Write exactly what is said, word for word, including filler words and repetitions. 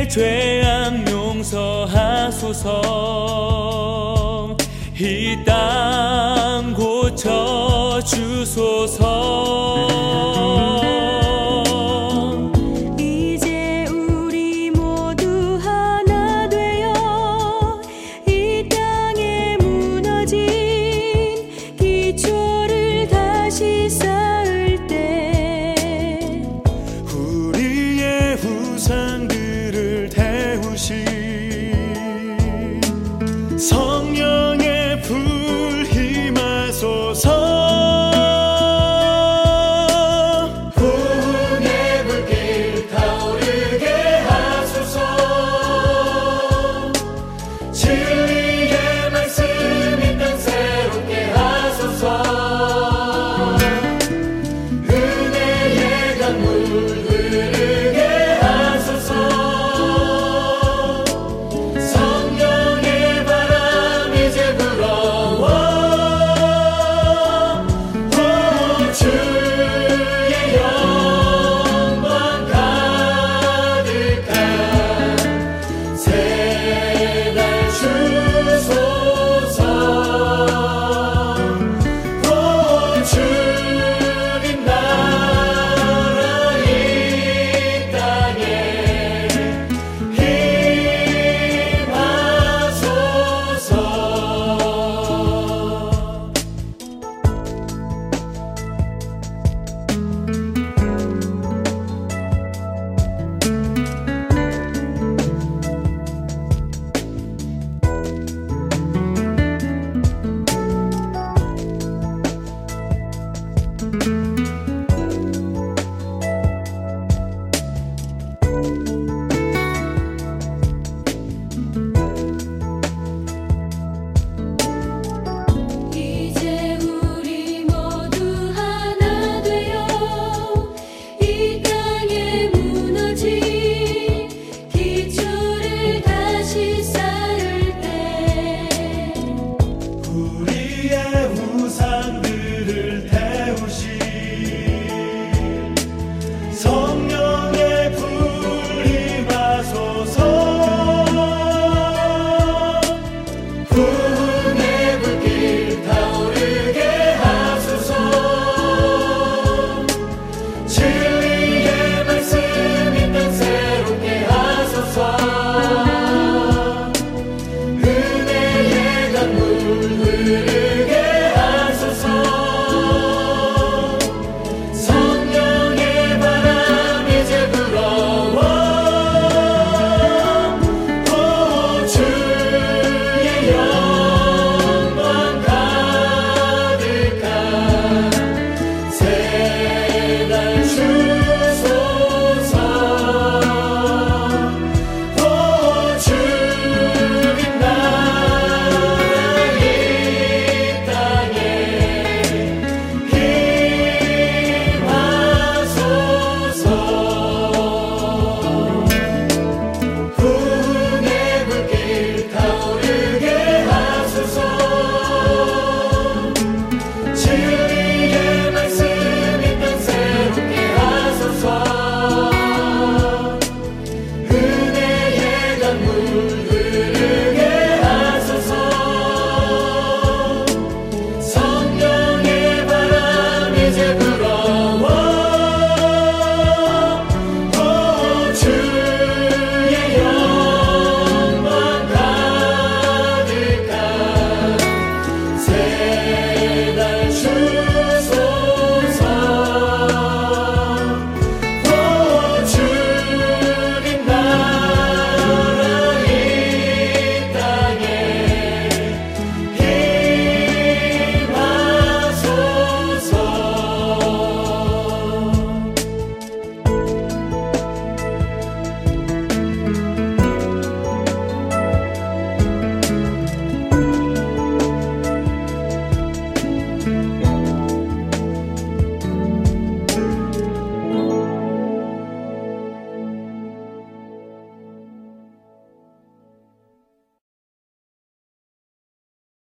내 죄악 용서하소서. 이 땅 고쳐 주소서. 이제 우리 모두 하나 되어 이 땅에 무너진 기초를 다시 쌓을 때 우리의 후상들을 태우신 성령의 불 임하소서. 부흥의 불길 타오르게 하소서. 진리의 말씀 이 땅 새롭게 하소서. 은혜의 강물 흐르게 하소서. 성령의 바람 이제 불어와. 오, 주의 영광 가득한 새날 주소서. 오, 주님 나라 이 땅에 임하소서.